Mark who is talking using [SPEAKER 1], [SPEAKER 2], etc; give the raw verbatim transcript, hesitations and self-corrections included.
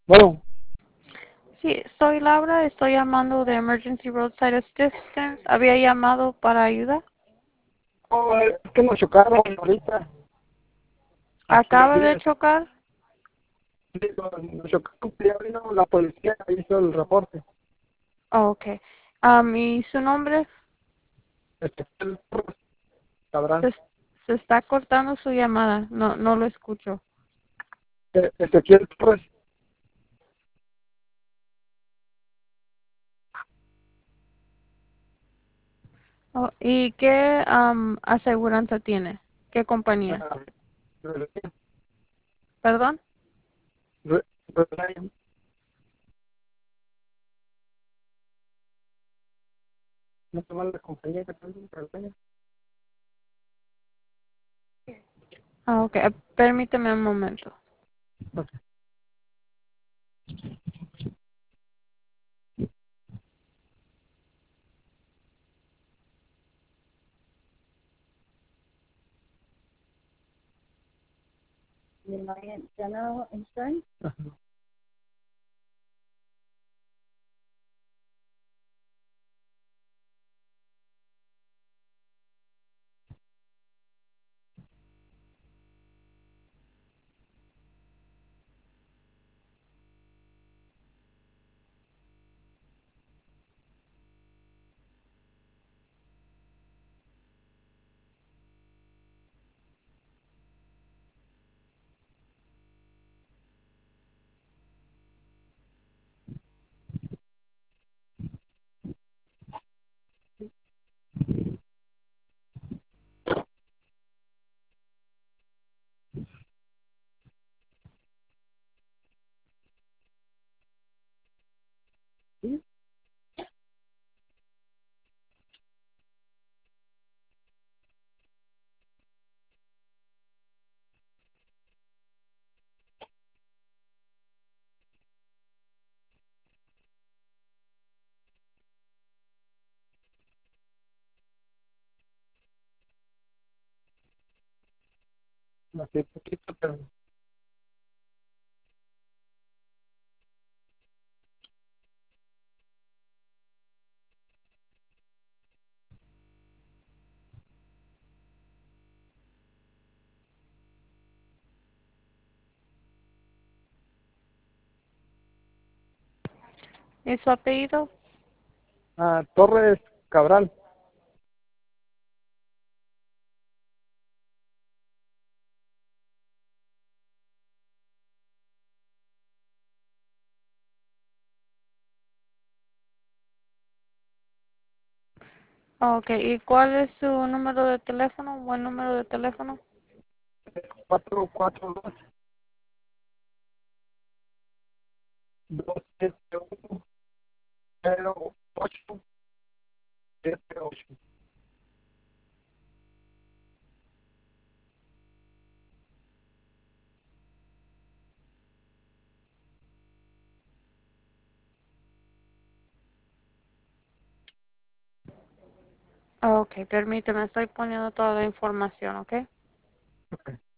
[SPEAKER 1] Bueno,
[SPEAKER 2] Sí, soy Laura, estoy llamando de Emergency Roadside Assistance. ¿Había llamado para ayuda?
[SPEAKER 1] oh, es que nos chocaron ahorita. Aquí
[SPEAKER 2] ¿Acaba de
[SPEAKER 1] es,
[SPEAKER 2] chocar?
[SPEAKER 1] digo, nos chocaron, ya vino la policía, hizo el reporte.
[SPEAKER 2] Oh, ok. Um, ¿y su nombre?
[SPEAKER 1] Este, el Torres, sabrán.
[SPEAKER 2] Se, se está cortando su llamada. No, no lo escucho.
[SPEAKER 1] Eh, Ezequiel Torres,
[SPEAKER 2] Oh, ¿y qué um, aseguranza tiene? ¿Qué compañía?
[SPEAKER 1] ah,
[SPEAKER 2] ¿Perdón?
[SPEAKER 1] Re- Reliant, no te la compañía que tengo, Reliant.
[SPEAKER 2] Ah, ok. Eh, Permíteme un momento.
[SPEAKER 1] Ok.
[SPEAKER 3] Reliant General Insurance.
[SPEAKER 1] Ajá. Sí, así poquito, pero
[SPEAKER 2] ¿Y su apellido?
[SPEAKER 1] ah, Torres Cabral.
[SPEAKER 2] Ok. ¿Y cuál es su número de teléfono? ¿Buen número de teléfono?
[SPEAKER 1] cuatro cuatro dos, dos siete uno, cero ocho siete ocho.
[SPEAKER 2] Ok, permíteme, estoy poniendo toda la información, ¿ok?
[SPEAKER 1] Ok.